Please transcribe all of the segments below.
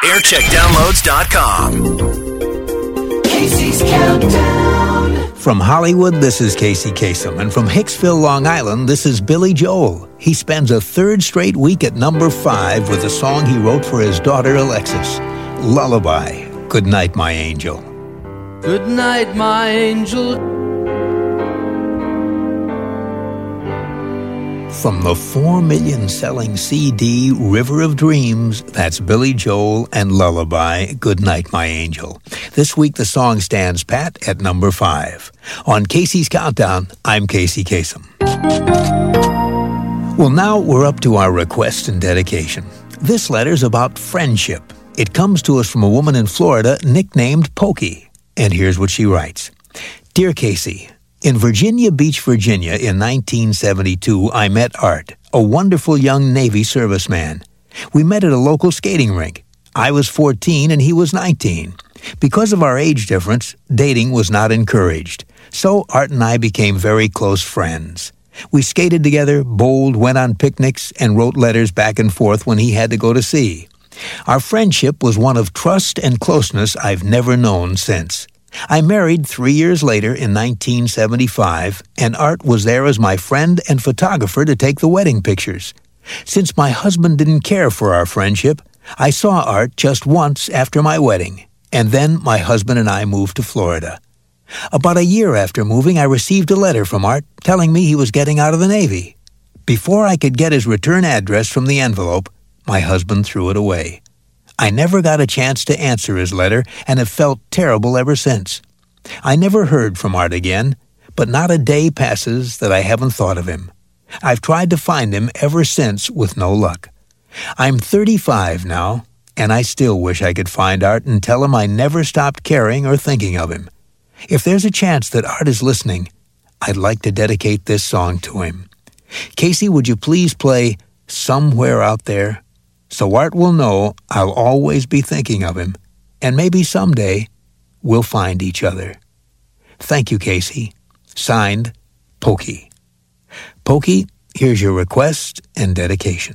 aircheckdownloads.com. Casey's Countdown. From Hollywood, this is Casey Kasem. And from Hicksville, Long Island, this is Billy Joel. He spends a third straight week at number 5 with a song he wrote for his daughter Alexis, Lullaby. Good night, my angel. Good night, my angel. From the 4 million selling CD River of Dreams, that's Billy Joel and Lullaby, Good Night, My Angel. This week the song stands pat at number 5. On Casey's Countdown, I'm Casey Kasem. Well, now we're up to our request and dedication. This letter's about friendship. It comes to us from a woman in Florida nicknamed Pokey. And here's what she writes. Dear Casey, in Virginia Beach, Virginia, in 1972, I met Art, a wonderful young Navy serviceman. We met at a local skating rink. I was 14 and he was 19. Because of our age difference, dating was not encouraged. So Art and I became very close friends. We skated together, bowled, went on picnics, and wrote letters back and forth when he had to go to sea. Our friendship was one of trust and closeness I've never known since. I married 3 years later in 1975, and Art was there as my friend and photographer to take the wedding pictures. Since my husband didn't care for our friendship, I saw Art just once after my wedding, and then my husband and I moved to Florida. About a year after moving, I received a letter from Art telling me he was getting out of the Navy. Before I could get his return address from the envelope, my husband threw it away. I never got a chance to answer his letter and have felt terrible ever since. I never heard from Art again, but not a day passes that I haven't thought of him. I've tried to find him ever since with no luck. I'm 35 now, and I still wish I could find Art and tell him I never stopped caring or thinking of him. If there's a chance that Art is listening, I'd like to dedicate this song to him. Casey, would you please play Somewhere Out There? So Art will know I'll always be thinking of him, and maybe someday we'll find each other. Thank you, Casey. Signed, Pokey. Pokey, here's your request and dedication.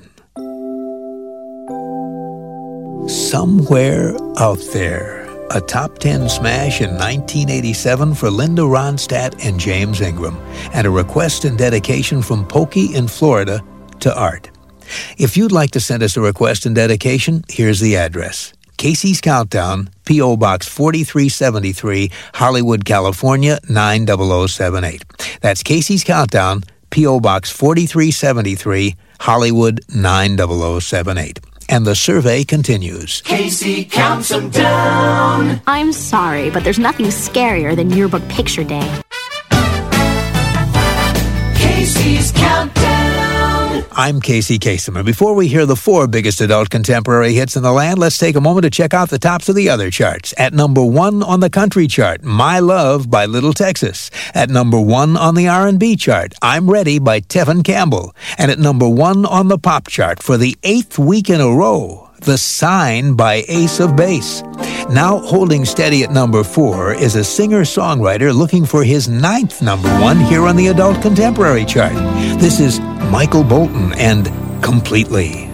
Somewhere Out There, a top 10 smash in 1987 for Linda Ronstadt and James Ingram, and a request and dedication from Pokey in Florida to Art. If you'd like to send us a request and dedication, here's the address. Casey's Countdown, P.O. Box 4373, Hollywood, California, 90078. That's Casey's Countdown, P.O. Box 4373, Hollywood, 90078. And the survey continues. Casey counts them down. I'm sorry, but there's nothing scarier than yearbook picture day. Casey's Countdown. I'm Casey Kasem, and before we hear the 4 biggest adult contemporary hits in the land, let's take a moment to check out the tops of the other charts. At number 1 on the country chart, My Love by Little Texas. At number 1 on the R&B chart, I'm Ready by Tevin Campbell. And at number 1 on the pop chart for the 8th week in a row, The Sign by Ace of Base. Now holding steady at number 4 is a singer-songwriter looking for his 9th number 1 here on the adult contemporary chart. This is Michael Bolton and Completely.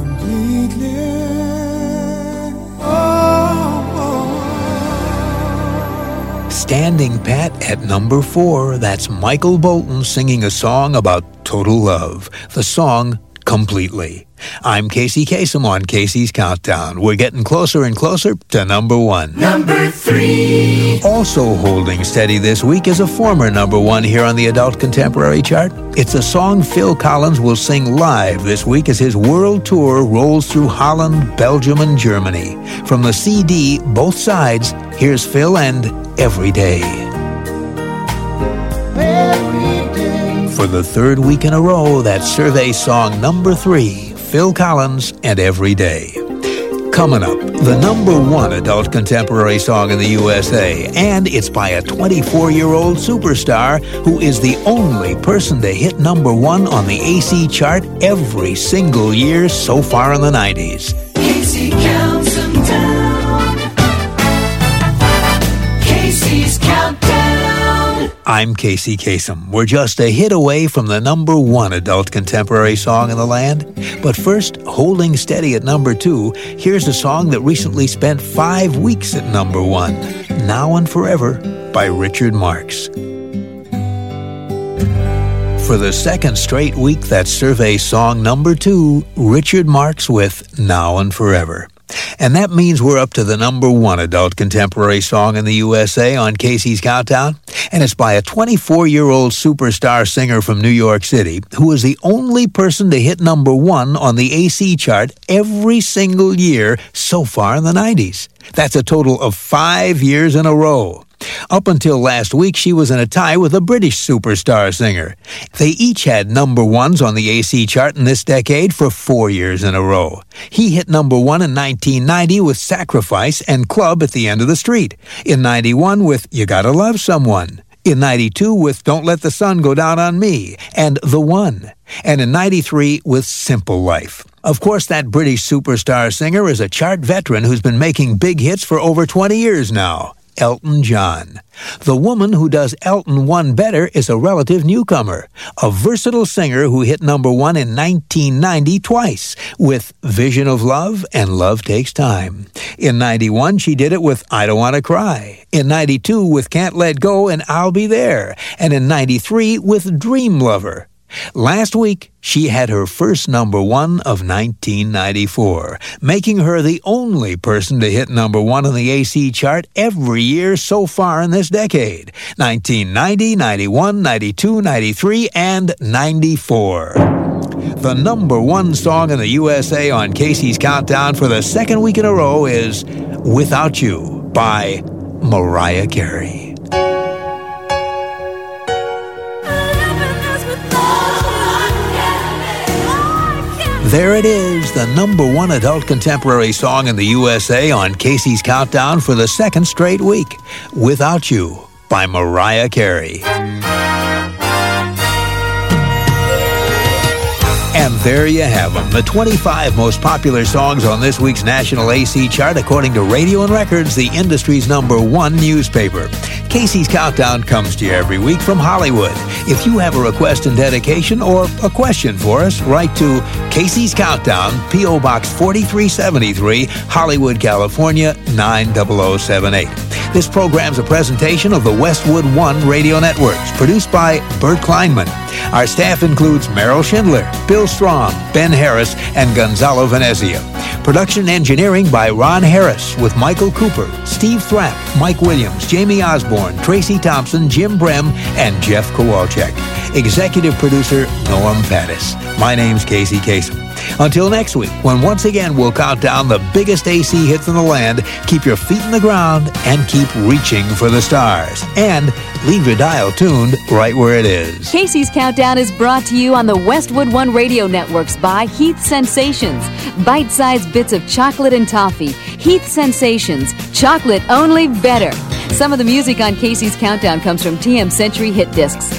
Standing pat at number 4, that's Michael Bolton singing a song about total love. The song, Completely. I'm Casey Kasem on Casey's Countdown. We're getting closer and closer to number 1. Number 3. Also holding steady this week is a former number 1 here on the adult contemporary chart. It's a song Phil Collins will sing live this week as his world tour rolls through Holland, Belgium, and Germany. From the CD, Both Sides, here's Phil and Every Day. For the 3rd week in a row, that's survey song number 3, Phil Collins and Every Day. Coming up, the number 1 adult contemporary song in the USA, and it's by a 24-year-old superstar who is the only person to hit number 1 on the AC chart every single year so far in the 90s. Casey counts them down. Casey's Countdown. I'm Casey Kasem. We're just a hit away from the number one adult contemporary song in the land. But first, holding steady at number 2, here's a song that recently spent 5 weeks at number 1, Now and Forever by Richard Marx. For the second straight week, that's survey song number 2, Richard Marx with Now and Forever. And that means we're up to the number 1 adult contemporary song in the USA on Casey's Countdown. And it's by a 24-year-old superstar singer from New York City who is the only person to hit number 1 on the AC chart every single year so far in the 90s. That's a total of 5 years in a row. Up until last week, she was in a tie with a British superstar singer. They each had number 1s on the AC chart in this decade for 4 years in a row. He hit number 1 in 1990 with Sacrifice and Club at the End of the Street. In 91 with You Gotta Love Someone. In 92 with Don't Let the Sun Go Down on Me and The One. And in 93 with Simple Life. Of course, that British superstar singer is a chart veteran who's been making big hits for over 20 years now. Elton John. The woman who does Elton one better is a relative newcomer, a versatile singer who hit number 1 in 1990 twice with Vision of Love and Love Takes Time. In 91, she did it with I Don't Want to Cry. In 92 with Can't Let Go and I'll Be There. And in 93 with Dream Lover. Last week, she had her first number 1 of 1994, making her the only person to hit number 1 on the AC chart every year so far in this decade. 1990, 91, 92, 93, and 94. The number 1 song in the USA on Casey's Countdown for the second week in a row is Without You by Mariah Carey. There it is, the number 1 adult contemporary song in the USA on Casey's Countdown for the second straight week, Without You by Mariah Carey. And there you have them, the 25 most popular songs on this week's national AC chart according to Radio and Records, the industry's number 1 newspaper. Casey's Countdown comes to you every week from Hollywood. If you have a request and dedication or a question for us, write to Casey's Countdown, P.O. Box 4373, Hollywood, California, 90078. This program's a presentation of the Westwood One Radio Networks, produced by Bert Kleinman. Our staff includes Merrill Schindler, Bill Strong, Ben Harris, and Gonzalo Venezia. Production and engineering by Ron Harris with Michael Cooper, Steve Thrapp, Mike Williams, Jamie Osborne, Tracy Thompson, Jim Brem, and Jeff Kowalczyk. Executive producer Noam Pattis. My name's Casey Kasem. Until next week, when once again we'll count down the biggest AC hits in the land, keep your feet in the ground and keep reaching for the stars. And leave your dial tuned right where it is. Casey's Countdown is brought to you on the Westwood One Radio Networks by Heath Sensations. Bite-sized bits of chocolate and toffee. Heath Sensations. Chocolate only better. Some of the music on Casey's Countdown comes from TM Century Hit Discs.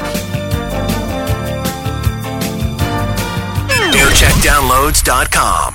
aircheckdownloads.com